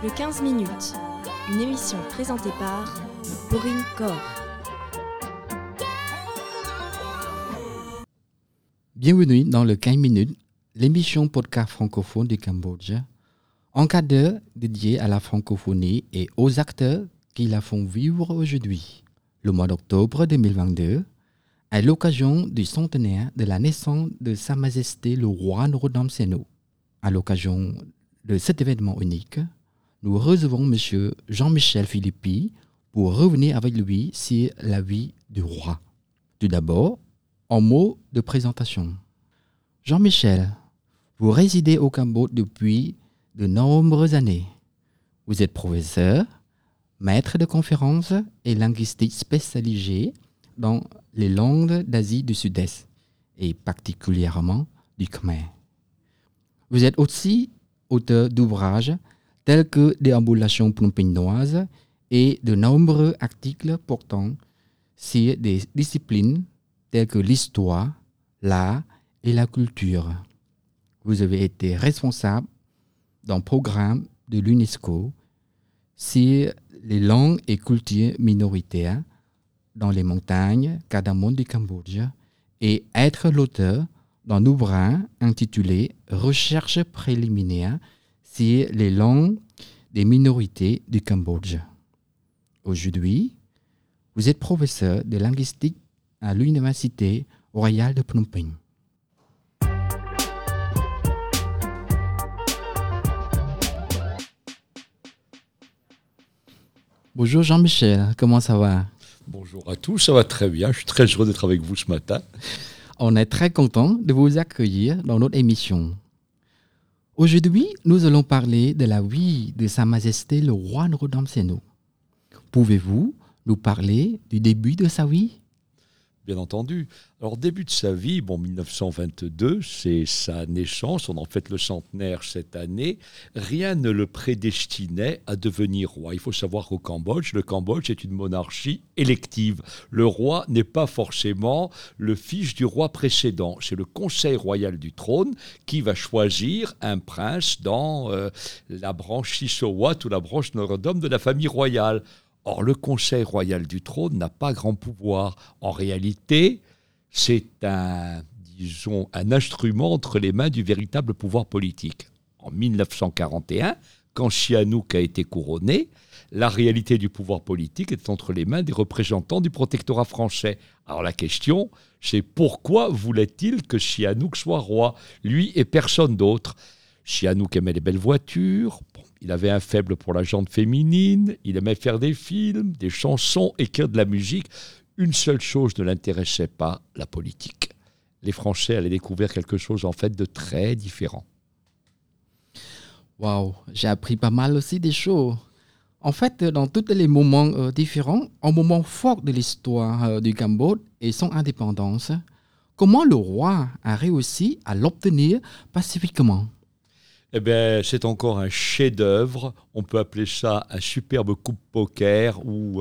de 15 minutes, une émission présentée par Maureen Corr. Bienvenue dans le 15 minutes, l'émission podcast francophone du Cambodge, un cadre dédié à la francophonie et aux acteurs qui la font vivre aujourd'hui. Le mois d'octobre 2022 est l'occasion du centenaire de la naissance de Sa Majesté le roi Norodom Sihanouk. À l'occasion de cet événement unique, nous recevons M. Jean-Michel Philippi pour revenir avec lui sur la vie du roi. Tout d'abord, en mots de présentation. Jean-Michel, vous résidez au Cambodge depuis de nombreuses années. Vous êtes professeur, maître de conférences et linguistique spécialisé dans les langues d'Asie du Sud-Est et particulièrement du Khmer. Vous êtes aussi auteur d'ouvrages tels que Déambulations phnom-peignoises et de nombreux articles portant sur des disciplines telles que l'histoire, l'art et la culture. Vous avez été responsable d'un programme de l'UNESCO sur les langues et cultures minoritaires dans les montagnes cardamone du Cambodge et être l'auteur d'un ouvrage intitulé Recherche préliminaire sur les langues des minorités du Cambodge. Aujourd'hui, vous êtes professeur de linguistique à l'Université royale de Phnom Penh. Bonjour Jean-Michel, comment ça va? Bonjour à tous, ça va très bien. Je suis très heureux d'être avec vous ce matin. On est très content de vous accueillir dans notre émission. Aujourd'hui, nous allons parler de la vie de Sa Majesté le roi Norodom Sihanouk. Pouvez-vous nous parler du début de sa vie? Bien entendu. Alors, début de sa vie, 1922, c'est sa naissance. On en fête le centenaire cette année. Rien ne le prédestinait à devenir roi. Il faut savoir qu'au Cambodge, le Cambodge est une monarchie élective. Le roi n'est pas forcément le fils du roi précédent. C'est le Conseil royal du trône qui va choisir un prince dans la branche Sisowat ou la branche Norodom de la famille royale. Or, le Conseil royal du trône n'a pas grand pouvoir. En réalité, c'est un instrument entre les mains du véritable pouvoir politique. En 1941, quand Sihanouk a été couronné, la réalité du pouvoir politique est entre les mains des représentants du protectorat français. Alors la question, c'est pourquoi voulait-il que Sihanouk soit roi, lui et personne d'autre? Sihanouk aimait les belles voitures, il avait un faible pour la gente féminine, il aimait faire des films, des chansons, écrire de la musique. Une seule chose ne l'intéressait pas, la politique. Les Français allaient découvrir quelque chose en fait de très différent. Waouh, j'ai appris pas mal aussi des choses. En fait, dans tous les moments différents, un moment fort de l'histoire du Cambodge et son indépendance, comment le roi a réussi à l'obtenir pacifiquement? Eh bien, c'est encore un chef-d'œuvre. On peut appeler ça un superbe coup de poker ou,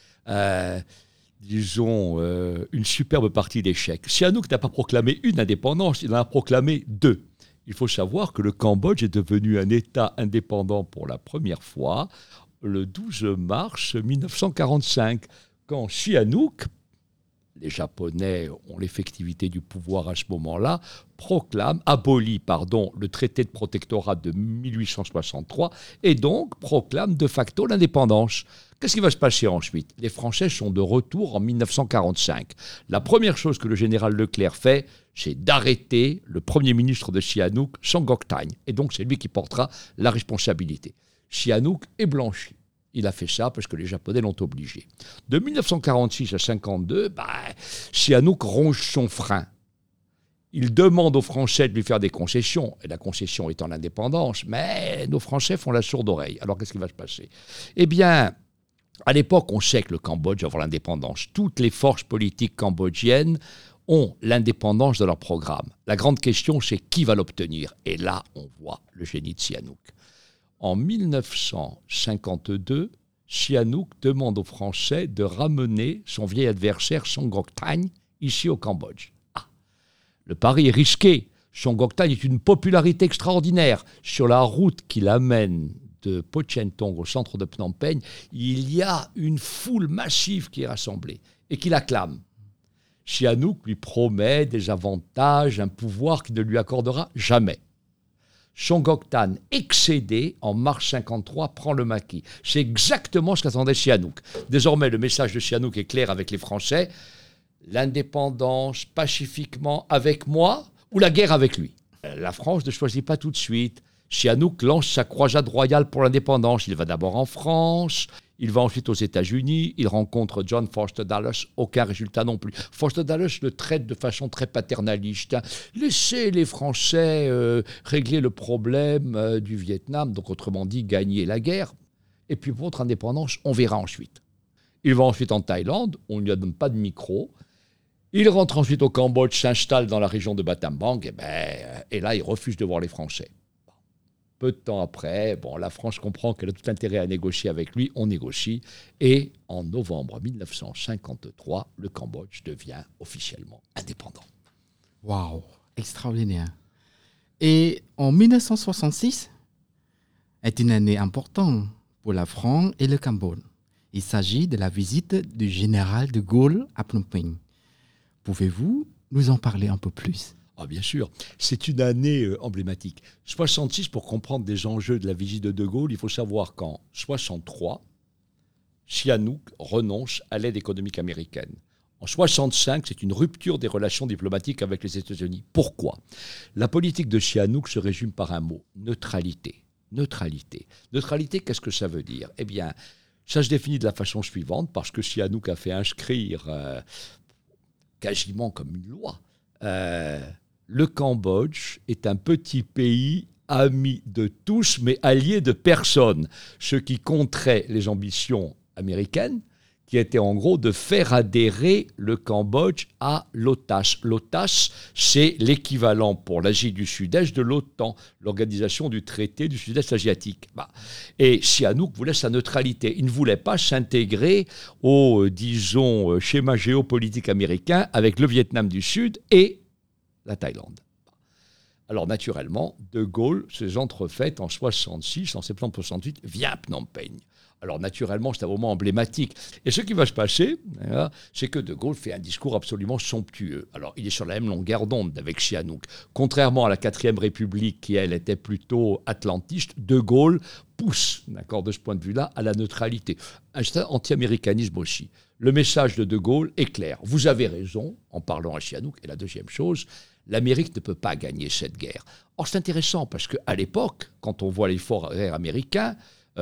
une superbe partie d'échecs. Sihanouk n'a pas proclamé une indépendance, il en a proclamé deux. Il faut savoir que le Cambodge est devenu un État indépendant pour la première fois le 12 mars 1945, quand Sihanouk, les Japonais ont l'effectivité du pouvoir à ce moment-là, abolit le traité de protectorat de 1863 et donc proclame de facto l'indépendance. Qu'est-ce qui va se passer ensuite? Les Français sont de retour en 1945. La première chose que le général Leclerc fait, c'est d'arrêter le premier ministre de Sihanouk, Songgok Thang. Et donc c'est lui qui portera la responsabilité. Sihanouk est blanchi. Il a fait ça parce que les Japonais l'ont obligé. De 1946 à 1952, Sihanouk ronge son frein. Il demande aux Français de lui faire des concessions, et la concession étant l'indépendance, mais nos Français font la sourde oreille. Alors qu'est-ce qui va se passer? Eh bien, à l'époque, on sait que le Cambodge va avoir l'indépendance. Toutes les forces politiques cambodgiennes ont l'indépendance de leur programme. La grande question, c'est qui va l'obtenir? Et là, on voit le génie de Sihanouk. En 1952, Sihanouk demande aux Français de ramener son vieil adversaire Songgok Thang ici au Cambodge. Le pari est risqué. Songgok Thang est une popularité extraordinaire. Sur la route qui l'amène de Pochentong, au centre de Phnom Penh, il y a une foule massive qui est rassemblée et qui l'acclame. Sihanouk lui promet des avantages, un pouvoir qu'il ne lui accordera jamais. Songkok-Tan, excédé, en mars 53, prend le maquis. C'est exactement ce qu'attendait Sihanouk. Désormais, le message de Sihanouk est clair avec les Français. L'indépendance, pacifiquement, avec moi, ou la guerre avec lui. La France ne choisit pas tout de suite. Sihanouk lance sa croisade royale pour l'indépendance. Il va d'abord en France, il va ensuite aux États-Unis, il rencontre John Foster Dulles, aucun résultat non plus. Foster Dulles le traite de façon très paternaliste. Laissez les Français régler le problème du Vietnam, donc autrement dit, gagner la guerre. Et puis pour votre indépendance, on verra ensuite. Il va ensuite en Thaïlande, on ne lui donne pas de micro. Il rentre ensuite au Cambodge, s'installe dans la région de Battambang, et là, il refuse de voir les Français. Peu de temps après, la France comprend qu'elle a tout intérêt à négocier avec lui, on négocie, et en novembre 1953, le Cambodge devient officiellement indépendant. Waouh, extraordinaire. Et en 1966 est une année importante pour la France et le Cambodge. Il s'agit de la visite du général de Gaulle à Phnom Penh. Pouvez-vous nous en parler un peu plus ? Ah, bien sûr, c'est une année emblématique. 66, pour comprendre des enjeux de la visite de Gaulle, il faut savoir qu'en 63, Sihanouk renonce à l'aide économique américaine. En 65, c'est une rupture des relations diplomatiques avec les États-Unis. Pourquoi ? La politique de Sihanouk se résume par un mot, neutralité. Neutralité. Neutralité, qu'est-ce que ça veut dire ? Eh bien, ça se définit de la façon suivante, parce que Sihanouk a fait inscrire quasiment comme une loi. Le Cambodge est un petit pays ami de tous, mais allié de personne, ce qui contrait les ambitions américaines, qui étaient en gros de faire adhérer le Cambodge à l'OTAS. L'OTAS, c'est l'équivalent pour l'Asie du Sud-Est de l'OTAN, l'organisation du traité du Sud-Est asiatique. Et Sihanouk voulait sa neutralité. Il ne voulait pas s'intégrer au, disons, schéma géopolitique américain avec le Vietnam du Sud et la Thaïlande. Alors naturellement, De Gaulle ses entrefaites en 66, en septembre 68, vient à Phnom Penh. Alors naturellement, c'est un moment emblématique. Et ce qui va se passer, c'est que De Gaulle fait un discours absolument somptueux. Alors il est sur la même longueur d'onde avec Sihanouk. Contrairement à la 4e République, qui elle était plutôt atlantiste, De Gaulle pousse, d'accord, de ce point de vue-là, à la neutralité. Un anti-américanisme aussi. Le message de Gaulle est clair. Vous avez raison, en parlant à Sihanouk. Et la deuxième chose, l'Amérique ne peut pas gagner cette guerre. Or, c'est intéressant parce qu'à l'époque, quand on voit l'effort aérien américain,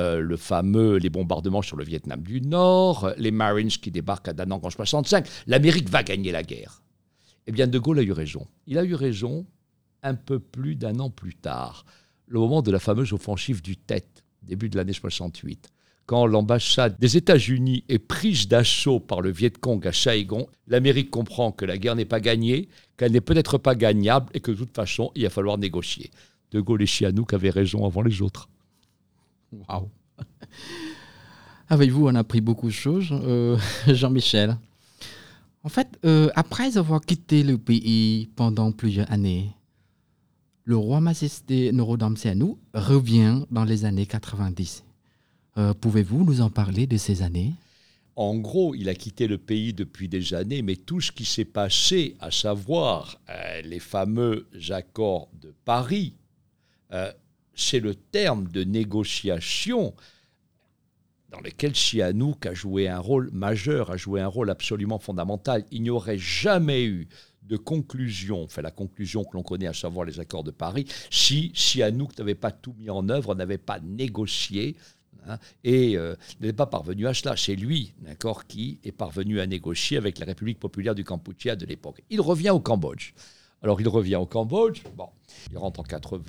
les bombardements sur le Vietnam du Nord, les Marines qui débarquent à Da Nang en 65, l'Amérique va gagner la guerre. Eh bien, De Gaulle a eu raison. Il a eu raison un peu plus d'1 an plus tard, le moment de la fameuse offensive du Tet, début de l'année 68. Quand l'ambassade des États-Unis est prise d'assaut par le Viet Cong à Saigon, l'Amérique comprend que la guerre n'est pas gagnée, qu'elle n'est peut-être pas gagnable et que de toute façon, il va falloir négocier. De Gaulle et Sihanouk avaient raison avant les autres. Waouh. Avec vous, on a appris beaucoup de choses, Jean-Michel. En fait, après avoir quitté le pays pendant plusieurs années, le roi Majesté Norodom Sihanouk revient dans les années 90. Pouvez-vous nous en parler de ces années ? En gros, il a quitté le pays depuis des années, mais tout ce qui s'est passé, à savoir les fameux accords de Paris, c'est le terme de négociation dans lequel Sihanouk a joué un rôle majeur, a joué un rôle absolument fondamental. Il n'y aurait jamais eu de conclusion, la conclusion que l'on connaît, à savoir les accords de Paris, si Sihanouk n'avait pas tout mis en œuvre, n'avait pas négocié, et n'est pas parvenu à cela. C'est lui, d'accord, qui est parvenu à négocier avec la République populaire du Kampuchea de l'époque. Il revient au Cambodge. Alors, il revient au Cambodge, il rentre en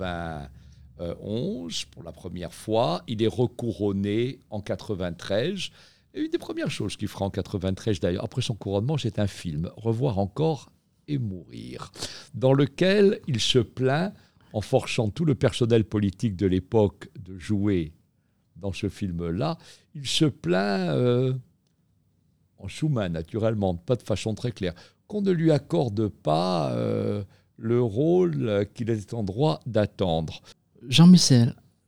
91 pour la première fois, il est recouronné en 93. Et une des premières choses qu'il fera en 93, d'ailleurs, après son couronnement, c'est un film, Revoir encore et mourir, dans lequel il se plaint, en forçant tout le personnel politique de l'époque de jouer dans ce film-là, il se plaint, en sous-main naturellement, pas de façon très claire, qu'on ne lui accorde pas le rôle qu'il est en droit d'attendre. Jean-Michel,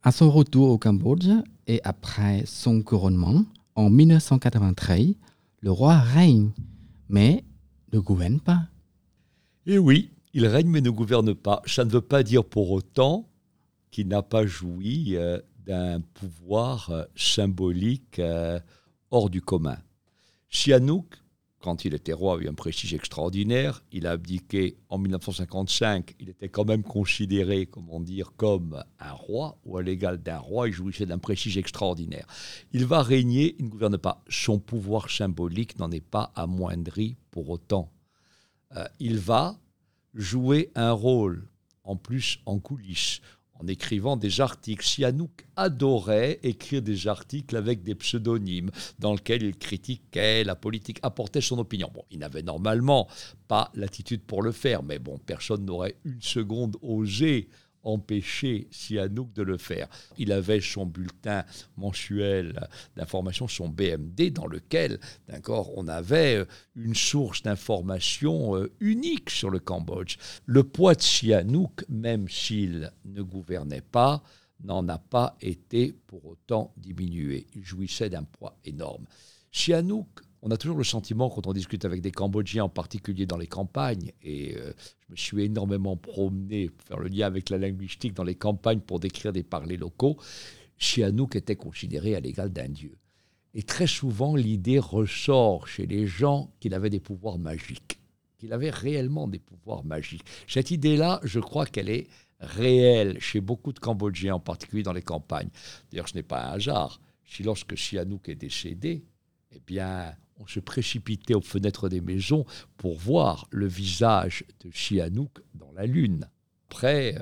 À son retour au Cambodge et après son couronnement, en 1993, le roi règne, mais ne gouverne pas. Et oui, il règne mais ne gouverne pas. Ça ne veut pas dire pour autant qu'il n'a pas joui d'un pouvoir symbolique hors du commun. Sihanouk, quand il était roi, a eu un prestige extraordinaire. Il a abdiqué en 1955. Il était quand même considéré, comment dire, comme un roi, ou à l'égal d'un roi. Il jouissait d'un prestige extraordinaire. Il va régner, il ne gouverne pas. Son pouvoir symbolique n'en est pas amoindri pour autant. Il va jouer un rôle, en plus en coulisses, en écrivant des articles. Sihanouk adorait écrire des articles avec des pseudonymes dans lesquels il critiquait la politique, apportait son opinion. Bon, il n'avait normalement pas l'attitude pour le faire, mais bon, personne n'aurait une seconde osé empêcher Sihanouk de le faire. Il avait son bulletin mensuel d'information, son BMD, dans lequel, d'accord, on avait une source d'information unique sur le Cambodge. Le poids de Sihanouk, même s'il ne gouvernait pas, n'en a pas été pour autant diminué. Il jouissait d'un poids énorme. Sihanouk, on a toujours le sentiment, quand on discute avec des Cambodgiens, en particulier dans les campagnes, et je me suis énormément promené pour faire le lien avec la linguistique dans les campagnes pour décrire des parlers locaux, Sihanouk était considéré à l'égal d'un dieu. Et très souvent, l'idée ressort chez les gens qu'il avait des pouvoirs magiques, qu'il avait réellement des pouvoirs magiques. Cette idée-là, je crois qu'elle est réelle chez beaucoup de Cambodgiens, en particulier dans les campagnes. D'ailleurs, ce n'est pas un hasard. Si lorsque Sihanouk est décédé, eh bien, on se précipitait aux fenêtres des maisons pour voir le visage de Sihanouk dans la lune, après,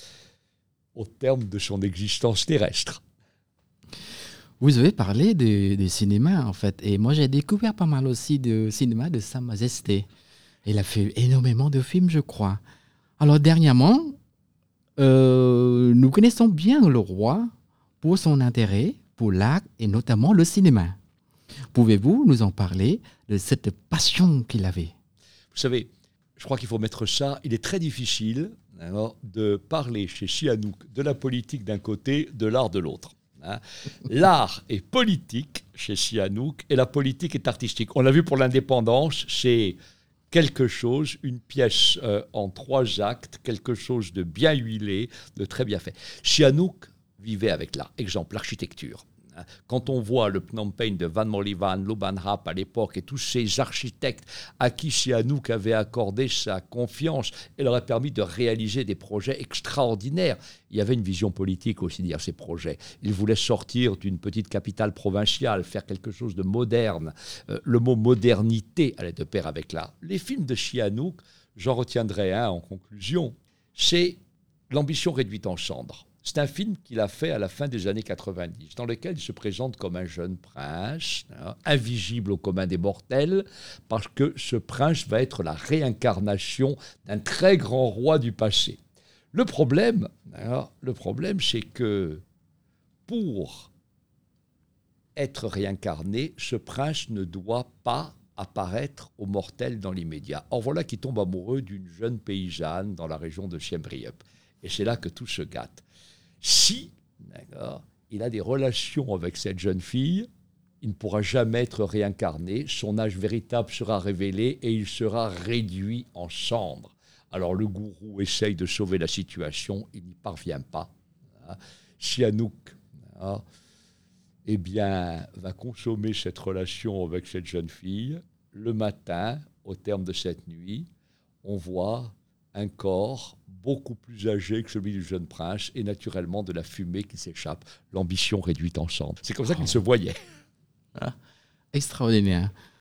au terme de son existence terrestre. Vous avez parlé de cinéma, en fait, et moi j'ai découvert pas mal aussi de cinéma de Sa Majesté. Il a fait énormément de films, je crois. Alors, dernièrement, nous connaissons bien le roi pour son intérêt pour l'art et notamment le cinéma. Pouvez-vous nous en parler de cette passion qu'il avait ? Vous savez, je crois qu'il faut mettre ça. Il est très difficile de parler chez Sihanouk de la politique d'un côté, de l'art de l'autre. L'art est politique chez Sihanouk et la politique est artistique. On l'a vu pour l'indépendance, c'est quelque chose, une pièce en 3 actes, quelque chose de bien huilé, de très bien fait. Sihanouk vivait avec l'art. Exemple, l'architecture. Quand on voit le Phnom Penh de Van Molivan, Luban Hap à l'époque et tous ces architectes à qui Sihanouk avait accordé sa confiance et leur a permis de réaliser des projets extraordinaires. Il y avait une vision politique aussi derrière ces projets. Il voulait sortir d'une petite capitale provinciale, faire quelque chose de moderne. Le mot modernité allait de pair avec l'art. Les films de Sihanouk, j'en retiendrai un en conclusion, c'est L'ambition réduite en cendres. C'est un film qu'il a fait à la fin des années 90, dans lequel il se présente comme un jeune prince, invisible au commun des mortels, parce que ce prince va être la réincarnation d'un très grand roi du passé. Le problème, c'est que pour être réincarné, ce prince ne doit pas apparaître aux mortels dans l'immédiat. Or voilà qu'il tombe amoureux d'une jeune paysanne dans la région de Siem Reap. Et c'est là que tout se gâte. Si il a des relations avec cette jeune fille, il ne pourra jamais être réincarné, son âge véritable sera révélé et il sera réduit en cendres. Alors le gourou essaye de sauver la situation, il n'y parvient pas. Sihanouk va consommer cette relation avec cette jeune fille. Le matin, au terme de cette nuit, on voit un corps beaucoup plus âgé que celui du jeune prince et naturellement de la fumée qui s'échappe, l'ambition réduite en cendres. C'est comme ça qu'il se voyait. Extraordinaire.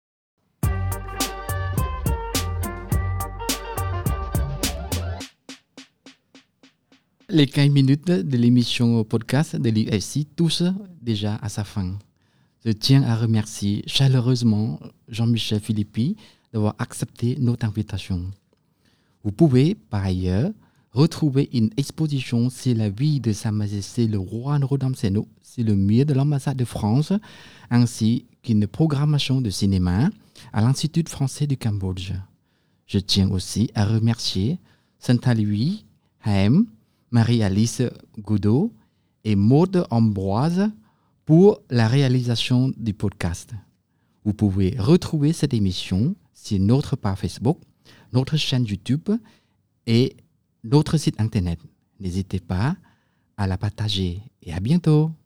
Les 15 minutes de l'émission podcast de l'IFC touchent déjà à sa fin. Je tiens à remercier chaleureusement Jean-Michel Philippi d'avoir accepté notre invitation. Vous pouvez, par ailleurs, retrouver une exposition sur la vie de Sa Majesté le roi Norodom Sihanouk sur le mur de l'ambassade de France, ainsi qu'une programmation de cinéma à l'Institut français du Cambodge. Je tiens aussi à remercier Santa Louis Haem, Marie-Alice Goudot et Maud Ambroise pour la réalisation du podcast. Vous pouvez retrouver cette émission sur notre page Facebook, notre chaîne YouTube et notre site internet. N'hésitez pas à la partager et à bientôt.